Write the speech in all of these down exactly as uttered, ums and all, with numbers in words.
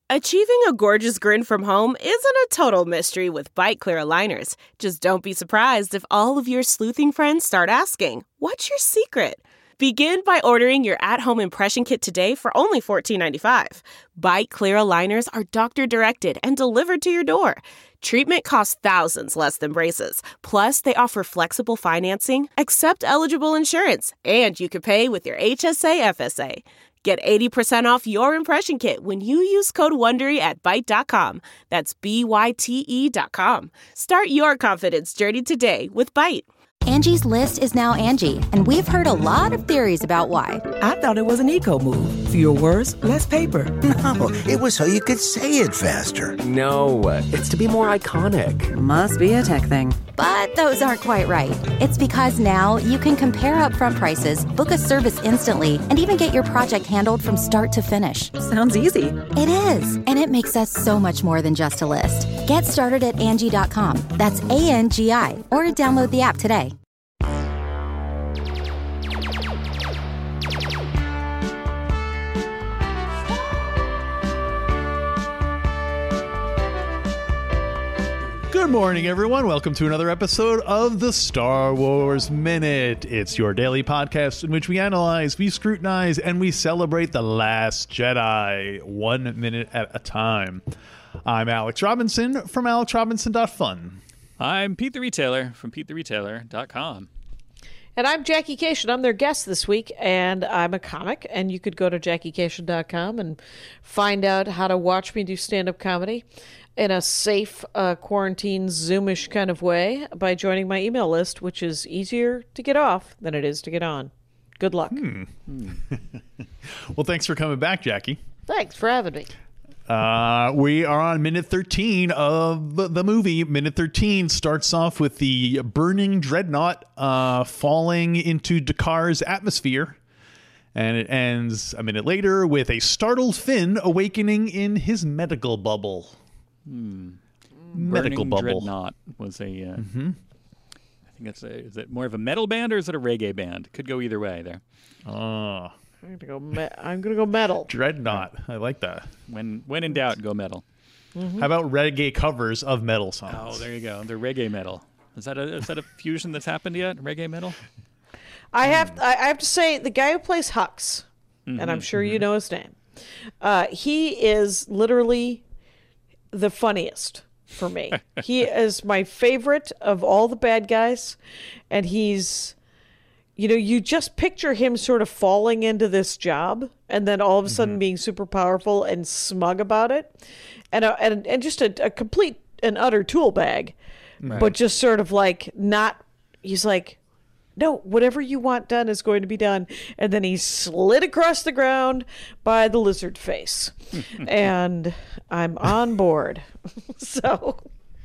Achieving a gorgeous grin from home isn't a total mystery with Byte Clear aligners. Just don't be surprised if all of your sleuthing friends start asking, "What's your secret?" Begin by ordering your at-home impression kit today for only fourteen ninety-five. Byte Clear aligners are doctor-directed and delivered to your door. Treatment costs thousands less than braces. Plus, they offer flexible financing, accept eligible insurance, and you can pay with your H S A F S A. Get eighty percent off your impression kit when you use code WONDERY at byte dot com. That's B Y T E dot com. Start your confidence journey today with Byte. Angie's List is now Angie, and we've heard a lot of theories about why. I thought it was an eco move. Fewer words, less paper. No, it was so you could say it faster. No, it's to be more iconic. Must be a tech thing. But those aren't quite right. It's because now you can compare upfront prices, book a service instantly, and even get your project handled from start to finish. Sounds easy. It is, and it makes us so much more than just a list. Get started at Angie dot com. That's A N G I, or download the app today. Good morning, everyone. Welcome to another episode of the Star Wars Minute. It's your daily podcast in which we analyze, we scrutinize, and we celebrate The Last Jedi, one minute at a time. I'm Alex Robinson from alex robinson dot fun. I'm Pete the Retailer from pete the retailer dot com. And I'm Jackie Cation. I'm their guest this week, and I'm a comic. And you could go to jackie cation dot com and find out how to watch me do stand-up comedy in a safe, uh, quarantine, Zoomish kind of way by joining my email list, which is easier to get off than it is to get on. Good luck. Hmm. Well, thanks for coming back, Jackie. Thanks for having me. Uh, we are on minute thirteen of the movie. Minute thirteen starts off with the burning dreadnought uh, falling into Dakar's atmosphere. And it ends a minute later with a startled Finn awakening in his medical bubble. Hmm. Medical Burning bubble. Dreadnought was a... Uh, mm-hmm. I think that's a... Is it more of a metal band or is it a reggae band? Could go either way there. Oh. I'm gonna go. Me- I'm gonna go metal. Dreadnought. I like that. When when in doubt, go metal. Mm-hmm. How about reggae covers of metal songs? Oh, there you go. They're reggae metal. Is that a is that a fusion that's happened yet? Reggae metal? I have. I have to say, the guy who plays Hux, Mm-hmm, and I'm sure mm-hmm. you know his name. Uh, he is literally the funniest for me. He is my favorite of all the bad guys, and he's. You know, you just picture him sort of falling into this job and then all of a sudden mm-hmm. being super powerful and smug about it. And a, and, and just a, a complete and utter tool bag. Right. But just sort of like not, he's like, no, whatever you want done is going to be done. And then he slid across the ground by the lizard face. And I'm on board. So.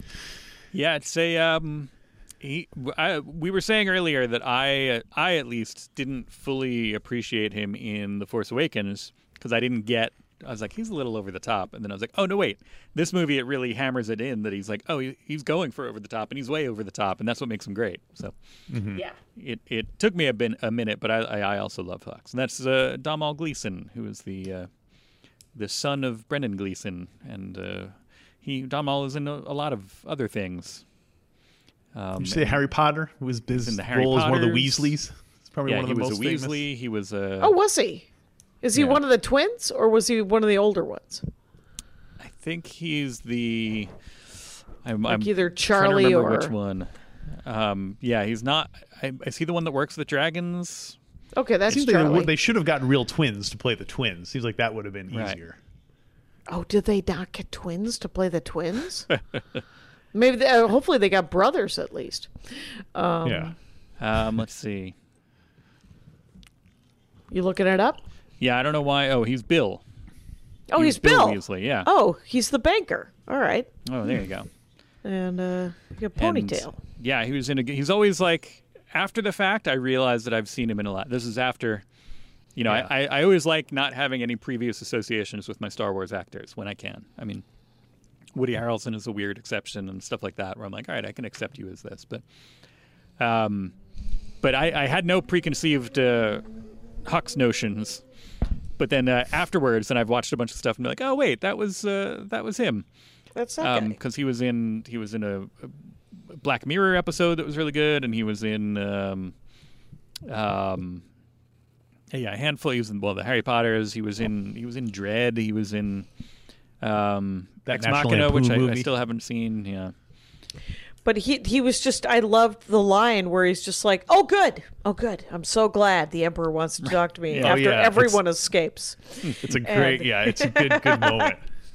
Yeah, it's a... Um... He, I, we were saying earlier that I, I at least didn't fully appreciate him in The Force Awakens because I didn't get. I was like, he's a little over the top, and then I was like, oh no, wait, this movie it really hammers it in that he's like, oh, he, he's going for over the top, and he's way over the top, and that's what makes him great. So, mm-hmm. yeah, it it took me a, bin, a minute, but I, I I also love Hux, and that's uh, Domhnall Gleeson, who is the uh, the son of Brendan Gleeson, and uh, he Domhnall is in a, a lot of other things. Um, Did you say Harry Potter? Was his in the Harry role as one of the Potters. Weasleys? It's probably yeah, one of the he was most a famous. Weasley. He was a. Oh, was he? Is he yeah. one of the twins, or was he one of the older ones? I think he's the. I'm, like I'm either Charlie trying to or remember which one. Um, yeah, he's not. I, is he the one that works with dragons? Okay, that's Seems Charlie. Like they, they should have gotten real twins to play the twins. Seems like that would have been easier. Right. Oh, did they not get twins to play the twins? Maybe, they, uh, hopefully they got brothers at least. Um, yeah. Um, let's see. You looking it up? Yeah, I don't know why. Oh, he's Bill. Oh, he's, he's Bill. Bill Weasley, yeah. Oh, he's the banker. All right. Oh, there you go. And uh, you got a ponytail. And, yeah, he was in a. He's always like after the fact. I realized that I've seen him in a lot. This is after. You know, yeah. I, I always like not having any previous associations with my Star Wars actors when I can. I mean. Woody Harrelson is a weird exception and stuff like that, where I'm like, all right, I can accept you as this, but, um, but I, I had no preconceived uh, Hux notions but then uh, afterwards, then I've watched a bunch of stuff and be like, oh wait, that was uh, that was him. That's okay. Because he was in he was in a, a Black Mirror episode that was really good, and he was in um, um, yeah, a handful. He was in well, the Harry Potters. He was in he was in Dread. He was in um, That Ex National Machina, which I, Lampoon I movie. still haven't seen. Yeah. But he he was just, I loved the line where he's just like, oh, good. Oh, good. I'm so glad the Emperor wants to talk to me Yeah. Oh, after yeah. everyone escapes. It's a great, And- yeah, it's a good, good moment.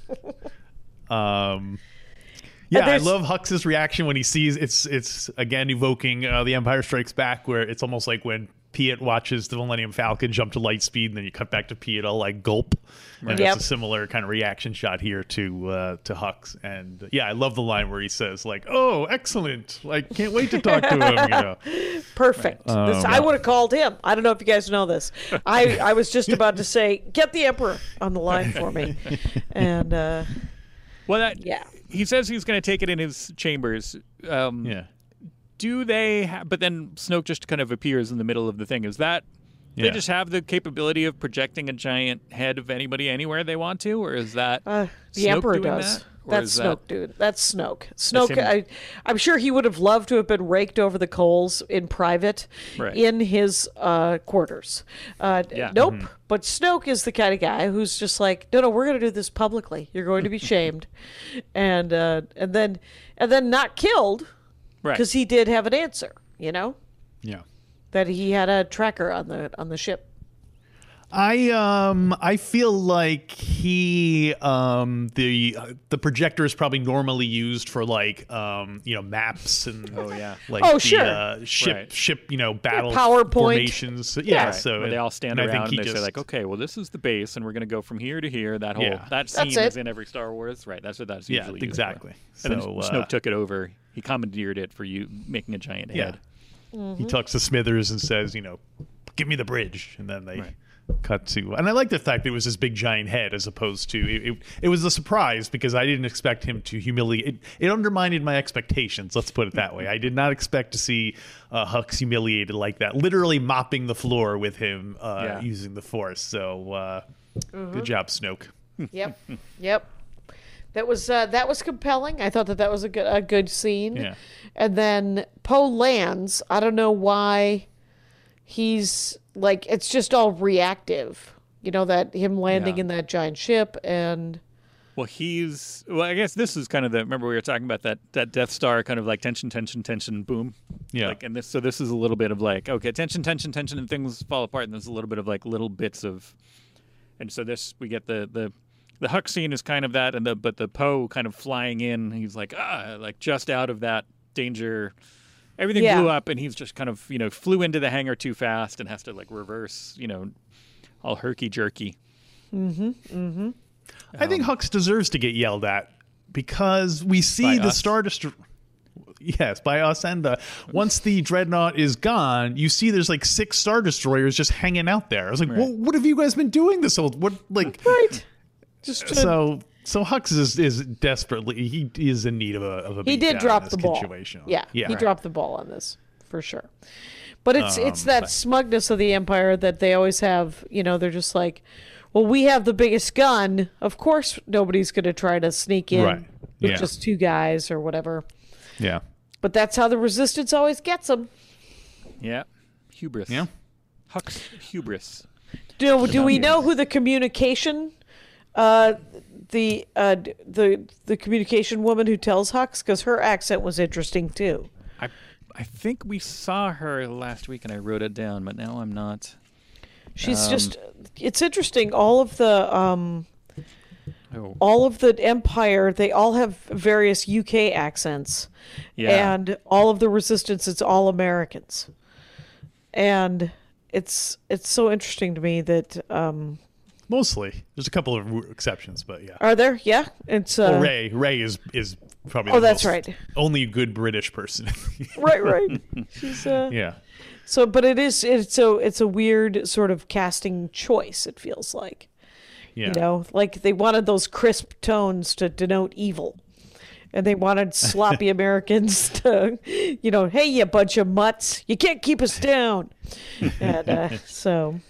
Um, yeah, I there's- love Hux's reaction when he sees it's, it's again evoking uh, The Empire Strikes Back, where it's almost like when Piet watches the Millennium Falcon jump to light speed, and then you cut back to Piet all like gulp. And Yep. it's a similar kind of reaction shot here to uh, to Hux. And uh, yeah, I love the line where he says like, "Oh, excellent! Like, can't wait to talk to him." You know. Perfect. Right. This, Um, I would have called him. I don't know if you guys know this. I, I was just about to say, get the Emperor on the line for me. And uh, Well, that yeah. he says he's going to take it in his chambers. Um, Yeah. Do they? Ha- but then Snoke just kind of appears in the middle of the thing. Is that Yeah. they just have the capability of projecting a giant head of anybody anywhere they want to, or is that Uh, the Snoke Emperor doing does. that? Or That's is Snoke, that- dude. That's Snoke. Snoke. him. I, I'm sure he would have loved to have been raked over the coals in private, Right. in his uh, quarters. Uh, Yeah. Nope. Mm-hmm. But Snoke is the kind of guy who's just like, no, no, we're going to do this publicly. You're going to be shamed, and uh, and then and then not killed right? because he did have an answer. You know Yeah. that he had a tracker on the on the ship. I um I feel like he um the uh, the projector is probably normally used for like um you know maps and Oh, yeah. like Oh, the, sure. uh, ship Right. ship you know battle PowerPoint. formations yeah, Right. so Where they all stand and I think around he and they say just- like, okay, well, this is the base, and we're going to go from here to here. That whole Yeah. that scene That's it. is in every Star Wars, right? That's what that's Yeah, usually used exactly. For. And So, then uh, Snoke took it over. He commandeered it for you making a giant Yeah. head. He talks to Smithers and says, you know, give me the bridge. And then they Right. cut to. And I like the fact that it was this big giant head as opposed to. It, it, it was a surprise because I didn't expect him to humiliate. It, it undermined my expectations. Let's put it that way. I did not expect to see uh, Hux humiliated like that, literally mopping the floor with him uh, Yeah. using the Force. So uh, good job, Snoke. Yep. Yep. That was uh, that was compelling. I thought that that was a good a good scene. Yeah. And then Poe lands. I don't know why he's like it's just all reactive. You know that him landing Yeah. in that giant ship and Well, he's well. I guess this is kind of the. Remember, we were talking about that that Death Star kind of like tension, tension, tension, boom. Yeah. Like, and this. So this is a little bit of like okay, tension, tension, tension, and things fall apart. And there's a little bit of like little bits of. And so this we get the the the Hux scene is kind of that, and the but the Poe kind of flying in. He's like ah, like just out of that danger. Everything Yeah. blew up, and he's just kind of you know flew into the hangar too fast and has to like reverse. You know, all herky jerky. I think Hux deserves to get yelled at because we see By the us? Star Destroyer. Yes, by us and the once the dreadnought is gone, you see there's like six Star Destroyers just hanging out there. I was like, Right. well, what have you guys been doing this whole what like right. Just to- so so Hux is is desperately he is in need of a of a he beat did down drop in the this ball. situation. Yeah, yeah, he dropped the ball on this for sure. But it's it's Um, that but- smugness of the Empire that they always have. You know, they're just like, well, we have the biggest gun. Of course, nobody's going to try to sneak in Right. with Yeah. just two guys or whatever. yeah. But that's how the Resistance always gets them. Yeah, hubris. Yeah. Hux hubris. Do do we know who the communication, uh, the uh, d- the the communication woman who tells Hux? Because her accent was interesting too. I I think we saw her last week, and I wrote it down, but now I'm not. She's Um, just. It's interesting. All of the um, Oh, all of the Empire, they all have various U K accents, yeah. and all of the Resistance, it's all Americans, and it's it's so interesting to me that um, Mostly. There's a couple of exceptions, but yeah. are there? Yeah, it's uh, Well, Ray Ray is is probably Oh, the that's most- right. only a good British person. right, right. She's uh, yeah. So, but it is it's so it's a weird sort of casting choice. It feels like, Yeah. you know, like they wanted those crisp tones to denote evil, and they wanted sloppy Americans to, you know, hey, you bunch of mutts, you can't keep us down, and uh, so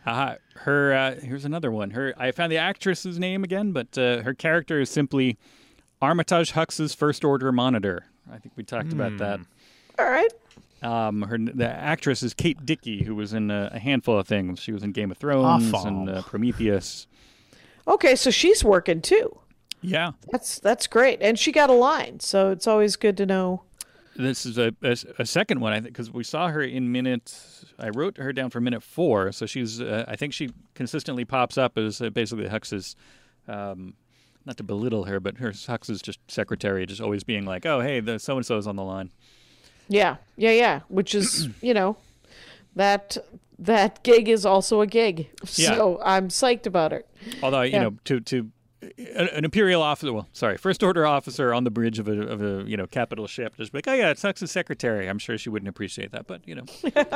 Uh, her uh, here's another one. Her I found the actress's name again, but uh, her character is simply Armitage Hux's First Order Monitor. I think we talked mm. about that. All right. Um, her the actress is Kate Dickie, who was in a, a handful of things. She was in Game of Thrones Awful. and uh, Prometheus. Okay, so she's working too. Yeah, that's that's great, and she got a line, so it's always good to know. This is a, a, a second one, I think, because we saw her in minute. I wrote her down for minute four, so she's. Uh, I think she consistently pops up as uh, basically Hux's. Um, not to belittle her, but her Hux's just secretary, just always being like, "Oh, hey, the so and so's on the line." Yeah, yeah, yeah. Which is, you know, that that gig is also a gig, so yeah. I'm psyched about it. Although you yeah. know, to to. An imperial officer, well, sorry, first order officer on the bridge of a, of a you know, capital ship, just like, oh yeah, it's Hux's secretary. I'm sure she wouldn't appreciate that, but you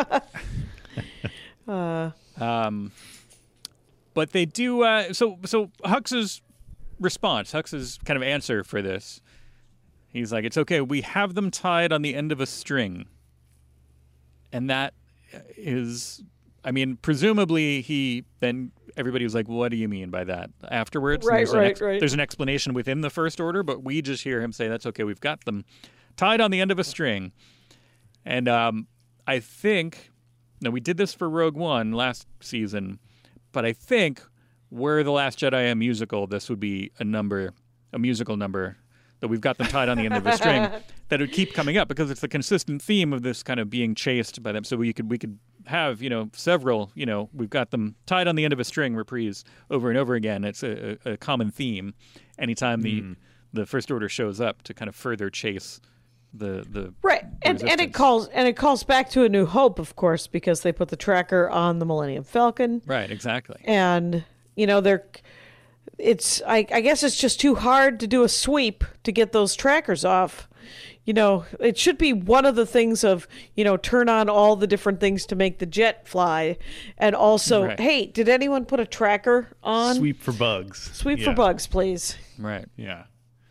know. uh. Um, but they do. Uh, so so Hux's response, Hux's kind of answer for this, he's like, it's okay. We have them tied on the end of a string, and that is, I mean, presumably he then. Everybody was like, well, what do you mean by that? Afterwards, right, there's, right, an ex- right. there's an explanation within the First Order, but we just hear him say, that's okay, we've got them tied on the end of a string. And um, I think, now we did this for Rogue One last season, but I think were The Last Jedi a musical, this would be a number, a musical number, that we've got them tied on the end of a string, that would keep coming up because it's the consistent theme of this kind of being chased by them. So we could we could have, you know, several, you know, we've got them tied on the end of a string reprise over and over again. It's a, a common theme anytime the mm. the First Order shows up to kind of further chase the the right the and resistance. and it calls and it calls back to A New Hope, of course, because they put the tracker on the Millennium Falcon. Right, exactly. And you know they're. It's I, I guess it's just too hard to do a sweep to get those trackers off. You know, it should be one of the things of, you know, turn on all the different things to make the jet fly. And also, right. hey, did anyone put a tracker on? Sweep for bugs. Sweep yeah. for bugs, please. Right. Yeah.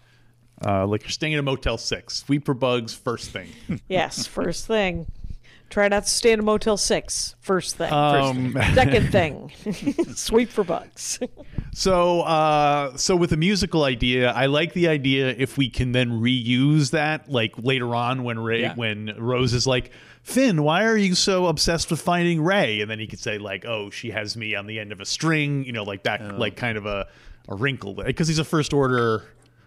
Uh, like you're staying in a Motel six. Sweep for bugs first thing. Yes, first thing. Try not to stay in a Motel six. First thing. Um, First thing. Second thing. Sweep for bugs. So, uh, so with a musical idea, I like the idea if we can then reuse that, like later on when Ray, Yeah. when Rose is like, Finn, why are you so obsessed with finding Ray? And then he could say like, oh, she has me on the end of a string, you know, like that, Oh. like kind of a, a wrinkle, because he's a first order,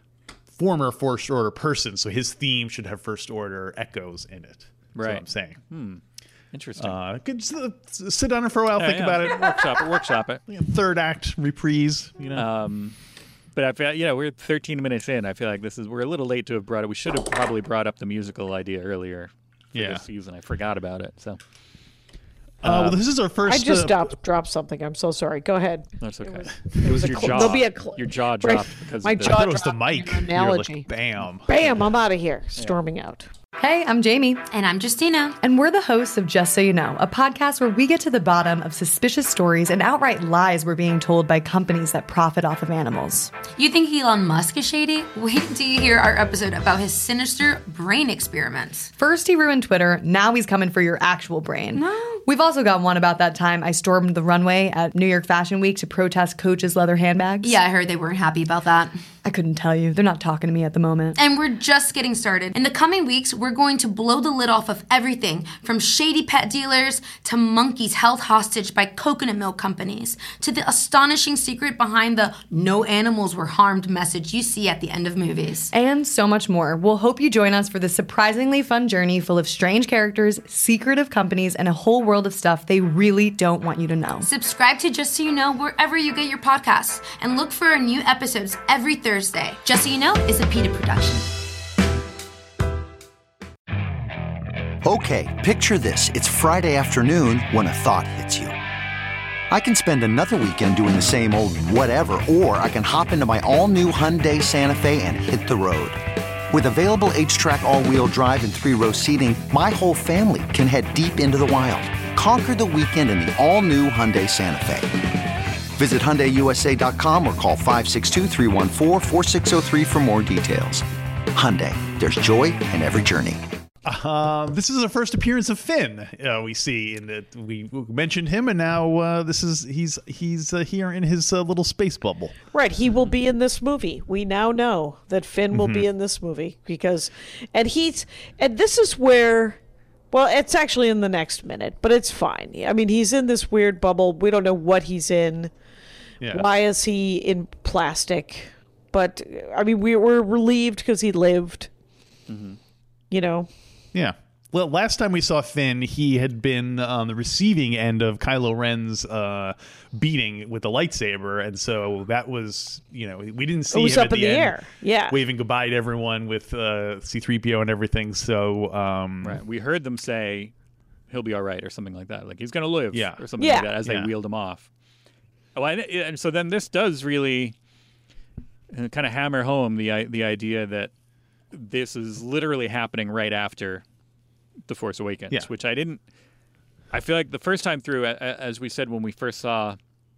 former first order person, so his theme should have first order echoes in it. That's Right. what I'm saying. Hmm. Interesting. Uh, could just, uh, sit down for a while, Yeah, think yeah. about it. Workshop it. Workshop it. Third act reprise, you know. Um, but I feel, you know, we're thirteen minutes in. I feel like this is we're a little late to have brought it. We should have probably brought up the musical idea earlier for Yeah. this season. I forgot about it. So Uh, well, this is our first. I just uh, dropped, dropped something. I'm so sorry. Go ahead. that's okay. It was, It was a your cl- jaw. there'll be a cl- your jaw Right. dropped because My of the, I jaw thought it was the dropped mic. in an You were analogy. like, bam. Bam, I'm out of here. Storming out. Hey, I'm Jamie. And I'm Justina. And we're the hosts of Just So You Know, a podcast where we get to the bottom of suspicious stories and outright lies we're being told by companies that profit off of animals. You think Elon Musk is shady? Wait until you hear our episode about his sinister brain experiments. First he ruined Twitter, now he's coming for your actual brain. No. We've also got one about that time I stormed the runway at New York Fashion Week to protest Coach's leather handbags. Yeah, I heard they weren't happy about that. I couldn't tell you. They're not talking to me at the moment. And we're just getting started. In the coming weeks, we're going to blow the lid off of everything from shady pet dealers to monkeys held hostage by coconut milk companies to the astonishing secret behind the no animals were harmed message you see at the end of movies. And so much more. We'll hope you join us for this surprisingly fun journey full of strange characters, secretive companies, and a whole world of stuff they really don't want you to know. Subscribe to Just So You Know wherever you get your podcasts and look for our new episodes every Thursday. Just So You Know is a PETA production. Okay, picture this. It's Friday afternoon when a thought hits you. I can spend another weekend doing the same old whatever, or I can hop into my all-new Hyundai Santa Fe and hit the road. With available H-Track all-wheel drive and three-row seating, my whole family can head deep into the wild. Conquer the weekend in the all-new Hyundai Santa Fe. Visit Hyundai U S A dot com or call five six two, three one four, four six zero three for more details. Hyundai, there's joy in every journey. Um, this is the first appearance of Finn. Uh, we see in that we mentioned him, and now uh, this is he's he's uh, here in his uh, little space bubble. Right, he will be in this movie. We now know that Finn will Mm-hmm. be in this movie because, and he's, and this is where, well, it's actually in the next minute, but it's fine. I mean, he's in this weird bubble. We don't know what he's in. Yeah. Why is he in plastic? But I mean, we were relieved because he lived. Mm-hmm. You know. Yeah. Well, last time we saw Finn, he had been on the receiving end of Kylo Ren's uh, beating with the lightsaber, and so that was, you know, we didn't see It was him up at in the, the end air. Yeah. waving goodbye to everyone with uh, C three P O and everything. So, um, Right. We heard them say he'll be all right or something like that. Like he's going to live Yeah. or something Yeah. like that as Yeah. they wheeled him off. Oh, I, and so then this does really kind of hammer home the i- the idea that this is literally happening right after The Force Awakens, Yeah. which I didn't. I feel like the first time through, a- a- as we said when we first saw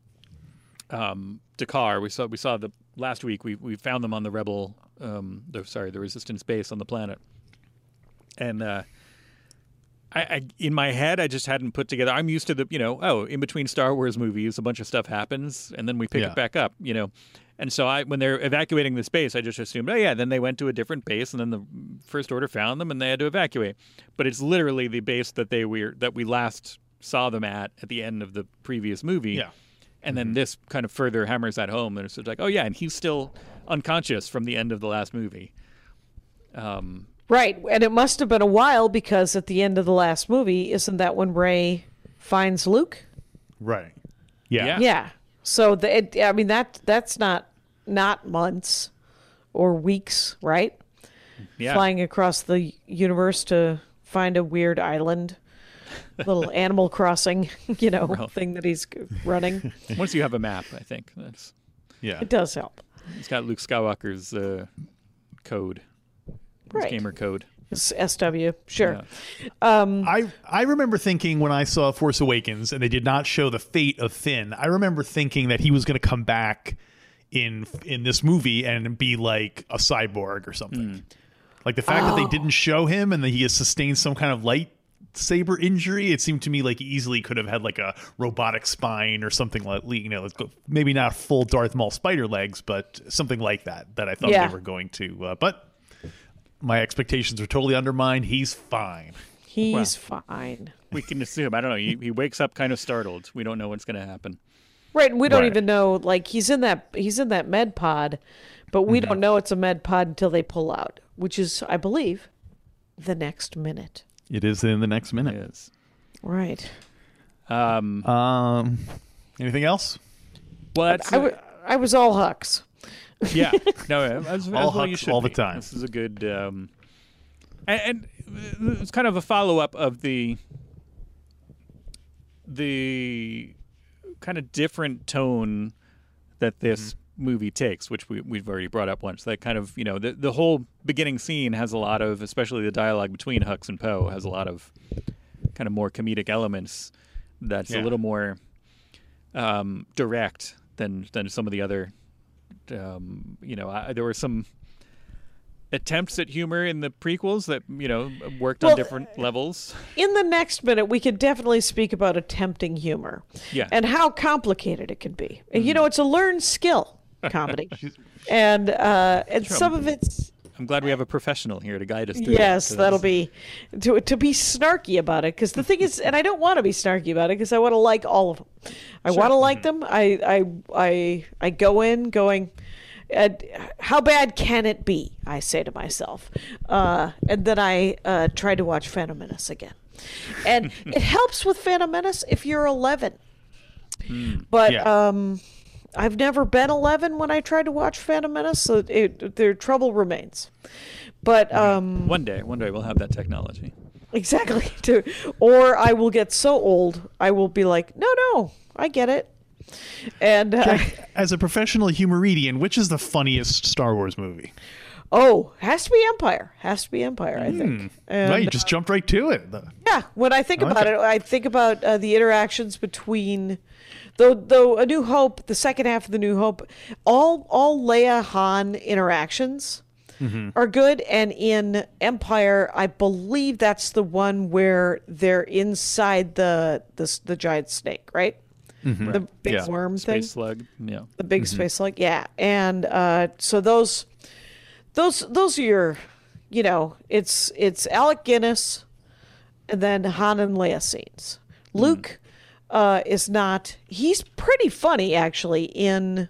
um, Dakar, we saw we saw the last week. We we found them on the Rebel, um, the sorry, the Resistance base on the planet, and uh, I, I in my head I just hadn't put together. I'm used to the you know oh in between Star Wars movies a bunch of stuff happens and then we pick Yeah. it back up you know. And so I, when they're evacuating the space, I just assumed, oh yeah, then they went to a different base, and then the First Order found them, and they had to evacuate. But it's literally the base that they were that we last saw them at at the end of the previous movie. Yeah. And then this kind of further hammers that home. And it's like, oh yeah, and he's still unconscious from the end of the last movie. Um, Right, and it must have been a while because at the end of the last movie, isn't that when Rey finds Luke? right. Yeah. Yeah. Yeah. So the, it, I mean that that's not not months or weeks, right? yeah. Flying across the universe to find a weird island, little Animal Crossing, you know, thing that he's running. Once you have a map, I think that's Yeah. It does help. it's got Luke Skywalker's uh, code, his Right. gamer code. It's S W, sure. Yeah. I I remember thinking when I saw Force Awakens and they did not show the fate of Finn, I remember thinking that he was going to come back in in this movie and be like a cyborg or something. Like the fact that they didn't show him and that he has sustained some kind of lightsaber injury, it seemed to me like he easily could have had like a robotic spine or something like, you know, maybe not full Darth Maul spider legs, but something like that that I thought Yeah. they were going to. Uh, but my expectations were totally undermined. He's fine. He's fine. We can assume. I don't know. He, he wakes up kind of startled. We don't know what's going to happen. Right, and we don't Right. even know like he's in that he's in that med pod, but we don't know it's a med pod until they pull out, which is I believe the next minute. It is in the next minute. Yes. Right. Um, Um, anything else? well, that's, I, w- I was all Hux. yeah. No, as, as All well you Hux should all the be. time. This is a good. Um, and, and it's kind of a follow up of the the kind of different tone that this movie takes, which we, we've already brought up once. That kind of, you know, the, the whole beginning scene has a lot of, especially the dialogue between Hux and Poe, has a lot of kind of more comedic elements that's Yeah. a little more um, direct than than some of the other. Um, you know, I, there were some attempts at humor in the prequels that, you know, worked Well, on different levels. In the next minute, we could definitely speak about attempting humor. Yeah. And how complicated it can be. And, you know, it's a learned skill, comedy. and uh, and some of it's I'm glad we have a professional here to guide us through. yes, that, 'cause that'll be to to be snarky about it because the thing is, and I don't want to be snarky about it because I want to like all of them. I want to like them. I I I I go in going, uh, how bad can it be? I say to myself, uh, and then I uh, try to watch Phantom Menace again, and it helps with Phantom Menace if you're eleven. But Yeah. um, I've never been eleven when I tried to watch Phantom Menace, so it, their trouble remains. But um, one day, one day we'll have that technology. exactly, to, or I will get so old, I will be like, no, no, I get it. And uh, As a professional humoridian, which is the funniest Star Wars movie? oh, has to be Empire. Has to be Empire, I think. And, right, you just jumped right to it. The- yeah, when I think I like about it. it, I think about uh, the interactions between, though, though A New Hope, the second half of The New Hope, all all Leia Han interactions Mm-hmm. are good. And in Empire, I believe that's the one where they're inside the the, the giant snake, right? Mm-hmm. The big Yeah. worm Space thing. slug. Yeah. The big space slug, yeah. And uh, so those, those, those are your, you know, it's it's Alec Guinness, and then Han and Leia scenes. Luke uh, is not. He's pretty funny actually. In,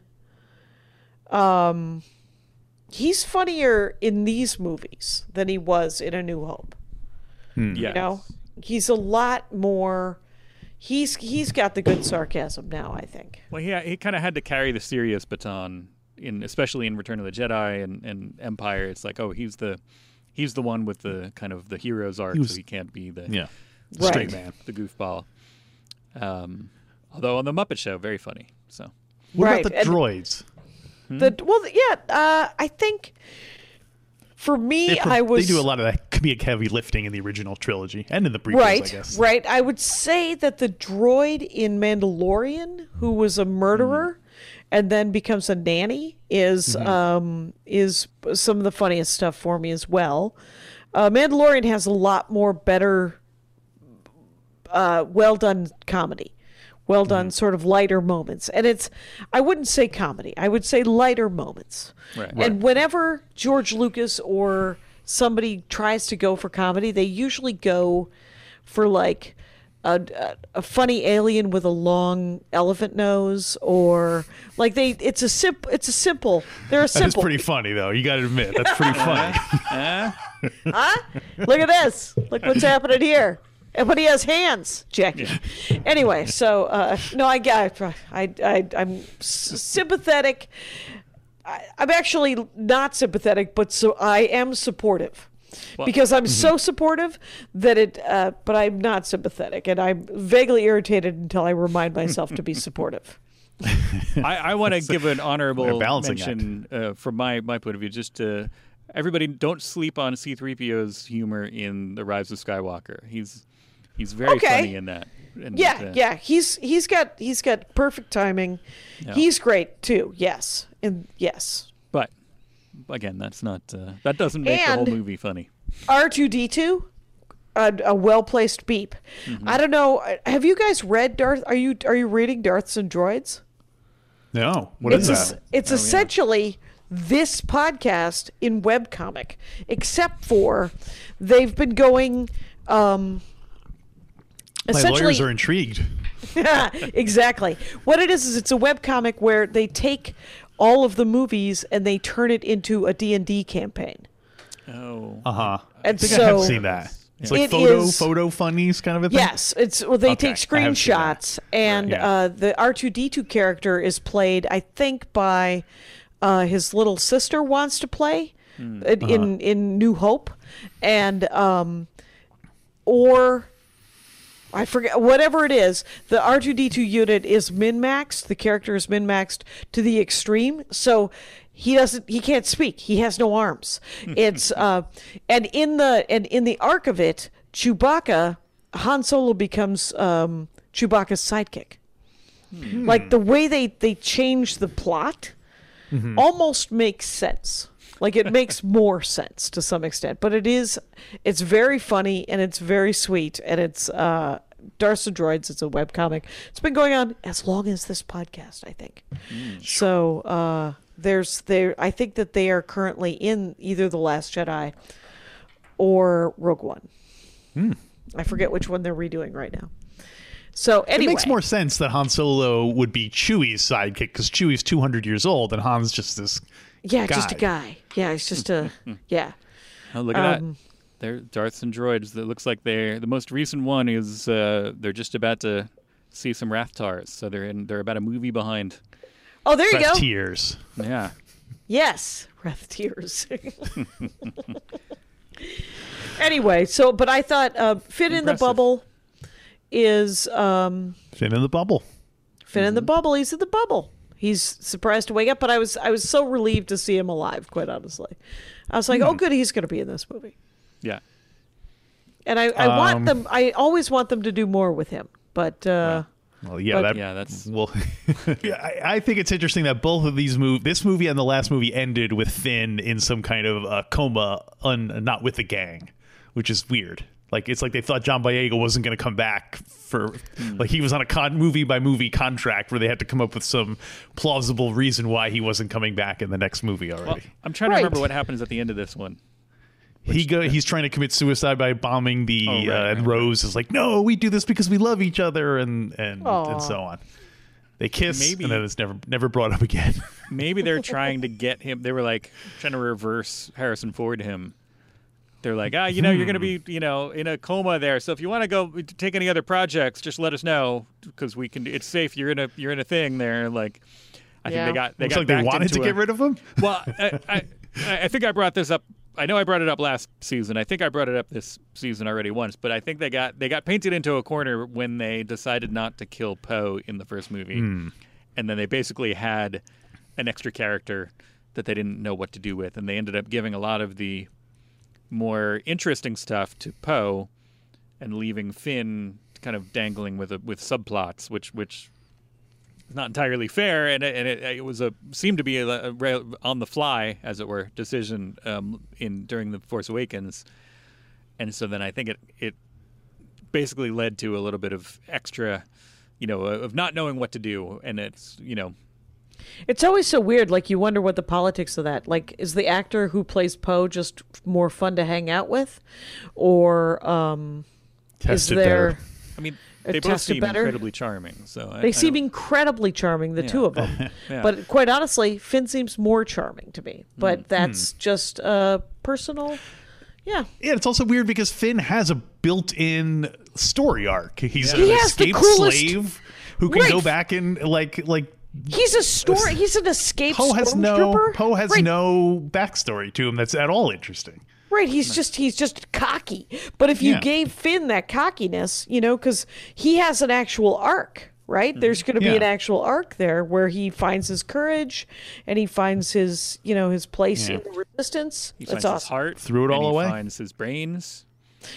um, he's funnier in these movies than he was in A New Hope. Yeah. You know, he's a lot more. He's he's got the good sarcasm now, I think. Well, he he kind of had to carry the serious baton in, especially in Return of the Jedi and, and Empire. It's like, oh, he's the he's the one with the kind of the hero's arc, He was- so he can't be the Yeah. Right. Straight man. the goofball. Um, although on the Muppet Show, very funny. So What Right, about the and- droids? The well, yeah. Uh, I think for me, They, pro- I was they do a lot of that comedic heavy lifting in the original trilogy and in the prequels, I right, guess. right. I would say that the droid in Mandalorian, who was a murderer and then becomes a nanny, is um, is some of the funniest stuff for me as well. Uh, Mandalorian has a lot more better, uh, well done comedy. Well done, sort of lighter moments. And it's, I wouldn't say comedy, I would say lighter moments. Right. And whenever George Lucas or somebody tries to go for comedy, they usually go for like a, a, a funny alien with a long elephant nose, or like they, it's a simple, it's a simple, they're a That is simple. pretty funny, though. You got to admit. That's pretty funny. Huh? Look at this. Look what's happening here. And but he has hands, Jackie. Anyway, so uh, no, I got, I, I, I'm s- sympathetic. I, I'm actually not sympathetic, but so I am supportive, because I'm so supportive that it. Uh, but I'm not sympathetic, and I'm vaguely irritated until I remind myself to be supportive. I, I want to give an honorable They're balancing mention uh, from my, my point of view. Just to everybody, don't sleep on C three P O's humor in The Rise of Skywalker. He's he's very Okay. funny in that. And, Yeah, uh, yeah. He's he's got he's got perfect timing. Yeah. He's great too. Yes, and yes. But again, that's not uh, that doesn't make the And- whole movie funny. R two D two, a, a well-placed beep. Mm-hmm. I don't know. Have you guys read Darth? Are you are you reading Darths and Droids? No. What it's is es- that? it's essentially this podcast in webcomic, except for they've been going. Um, My essentially, lawyers are intrigued. exactly. What it is is it's a webcomic where they take all of the movies and they turn it into a D and D campaign. Oh, Uh huh. And I think so I have seen that. It's like It photo is- photo funnies kind of a thing. Yes, it's well, they Okay, take I have seen that. screenshots, and Yeah. uh, the R two D two character is played, I think, by uh, his little sister wants to play Hmm. in, Uh-huh. in in New Hope, and um, or I forget whatever it is. The R two D two unit is min maxed. The character is min maxed to the extreme, so. He doesn't. He can't speak. He has no arms. It's uh, and in the and in the arc of it, Chewbacca, Han Solo becomes um, Chewbacca's sidekick. Like the way they they change the plot, almost makes sense. Like it makes more sense to some extent. But it is, it's very funny and it's very sweet and it's uh, Darths and Droids. It's a webcomic. It's been going on as long as this podcast, I think. So. Uh, There's there. I think that they are currently in either The Last Jedi or Rogue One. I forget which one they're redoing right now. So anyway, It makes more sense that Han Solo would be Chewie's sidekick because Chewie's two hundred years old and Han's just this. yeah, just a guy. guy. Yeah, it's just a yeah. oh look at Um, that! They're Darths and Droids. It looks like they're the most recent one is uh, they're just about to see some Rathtars, so they're in. They're about a movie behind. Oh, there you go. Tears. Yeah. Yes, Wrath Tears. Anyway, so but I thought uh, Finn in the Impressive. Bubble is um, Finn in the bubble. Finn in the Bubble. He's in the bubble. He's surprised to wake up, but I was I was so relieved to see him alive. Quite honestly, I was like, oh, good, he's going to be in this movie. Yeah. And I, I want Um, them. I always want them to do more with him. But uh, Well, yeah, But- that, Yeah, that's- well. yeah, I, I think it's interesting that both of these move, this movie and the last movie, ended with Finn in some kind of uh, coma, un, not with the gang, which is weird. Like it's like they thought John Boyega wasn't going to come back for, Hmm. like he was on a con, movie by movie contract where they had to come up with some plausible reason why he wasn't coming back in the next movie already. Well, I'm trying Right. to remember what happens at the end of this one. he go he's trying to commit suicide by bombing the Oh, right, uh, and right, Rose is like, no, we do this because we love each other, and and, Aw. and so on. They kiss, Maybe- and then it's never never brought up again. Maybe they're trying to get him. They were like trying to reverse Harrison Ford him. They're like, ah, you know, you're going to be, you know, in a coma there. So if you want to go take any other projects, just let us know because we can. It's safe. You're in a you're in a thing there. Like, I Yeah. think they got they Looks got like they backed wanted to into get a- rid of him. Well, I, I I think I brought this up. I know I brought it up last season. I think I brought it up this season already once. But I think they got they got painted into a corner when they decided not to kill Poe in the first movie, Hmm. and then they basically had an extra character that they didn't know what to do with, and they ended up giving a lot of the more interesting stuff to Poe, and leaving Finn kind of dangling with a, with subplots, which which is not entirely fair, and it, and it, it was a seemed to be a, a ra- on the fly, as it were, decision um, in during the Force Awakens, and so then I think it it basically led to a little bit of extra, you know, of not knowing what to do, and it's you know. It's always so weird. Like, you wonder what the politics of that. Like, is the actor who plays Poe just more fun to hang out with, or um, is Tested there? better. I mean, Uh, they both tested seem better? incredibly charming. So I, They I seem don't- incredibly charming, the Yeah. two of them. Yeah. But quite honestly, Finn seems more charming to me. Hmm. But that's just uh, personal. Yeah. Yeah, it's also weird because Finn has a built-in story arc. He's Yeah. an He has the escaped coolest- slave who can Right. go back and like like. He's a story. He's an escaped Poe has no stormtrooper. Poe has right. no backstory to him that's at all interesting. Right, he's just he's just cocky. But if you Yeah. gave Finn that cockiness, you know, because he has an actual arc, right? There's going to be Yeah. an actual arc there where he finds his courage and he finds his, you know, his place Yeah. in the resistance. He That's finds his awesome. heart. Threw it all and he away? Finds his brains.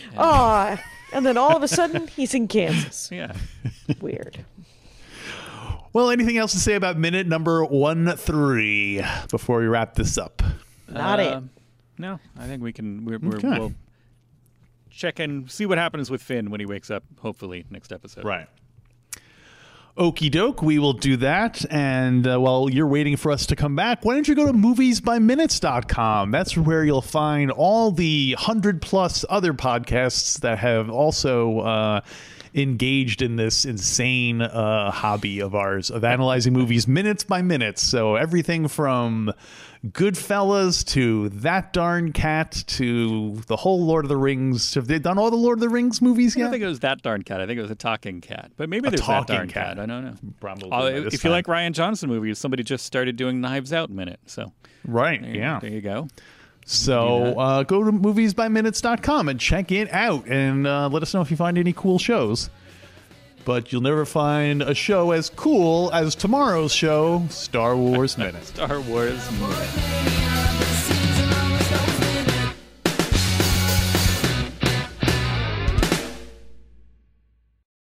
Ah, and then all of a sudden he's in Kansas. Yeah. Weird. Well, anything else to say about minute number one three before we wrap this up? Not it. Um, No, I think we can. We're, we're, Okay. We'll check and see what happens with Finn when he wakes up. Hopefully, next episode. Right. Okie doke, we will do that. And uh, while you're waiting for us to come back, why don't you go to movies by minutes dot com? That's where you'll find all the hundred plus other podcasts that have also uh, engaged in this insane uh, hobby of ours of analyzing movies minutes by minutes. So everything from Goodfellas to That Darn Cat to the whole Lord of the Rings. Have they done all the Lord of the Rings movies I yet? don't think it was That Darn Cat. I think it was a talking cat. But maybe A there's That talking Darn cat. cat. I don't know. Probably Uh, by if this you time. like Ryan Johnson movies, somebody just started doing Knives Out minute. So Right, there, yeah. there you go. So uh, go to movies by minutes dot com and check it out and uh, let us know if you find any cool shows. But you'll never find a show as cool as tomorrow's show, Star Wars Minute. Star Wars minute.